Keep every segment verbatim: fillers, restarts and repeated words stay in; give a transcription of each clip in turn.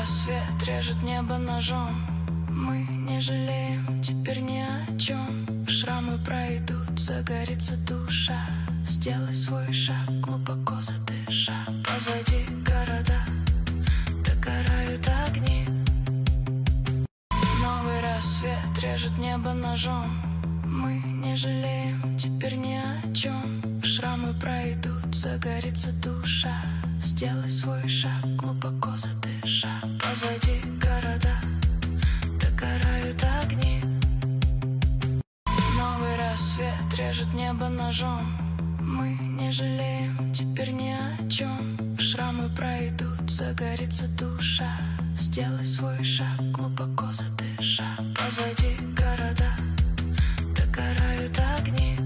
рассвет режет небо ножом. Мы не жалеем теперь ни о чем. Шрамы пройдут, загорится душа. Сделай свой шаг, глубоко задыша. Позади города догорают огни. Новый рассвет режет небо ножом. Мы не жалеем теперь ни о чем. Шрамы пройдут, загорится душа. Сделай свой шаг, глубоко задыша. Позади города догорают огни. Новый рассвет режет небо ножом. Мы не жалеем теперь ни о чем. Шрамы пройдут, загорится душа. Сделай свой шаг, глубоко задыша. Позади города догорают огни.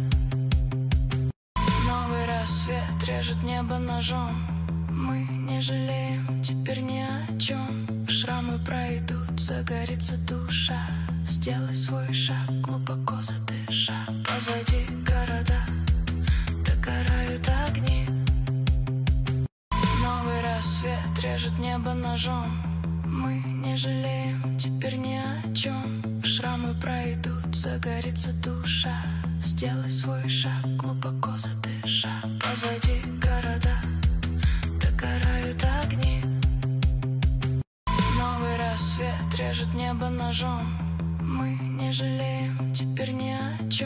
Новый рассвет режет небо ножом. Мы не жалеем теперь ни о чем. Шрамы пройдут, загорится душа. Сделай свой шаг, глубоко задыша. Позади города догорают огни. Новый рассвет режет небо ножом. Мы не жалеем теперь ни о чем. Шрамы пройдут, загорится душа. Сделай свой шаг, глубоко задыша. Позади города догорают огни. Новый рассвет режет небо ножом. Мы не жалеем теперь ни о чем.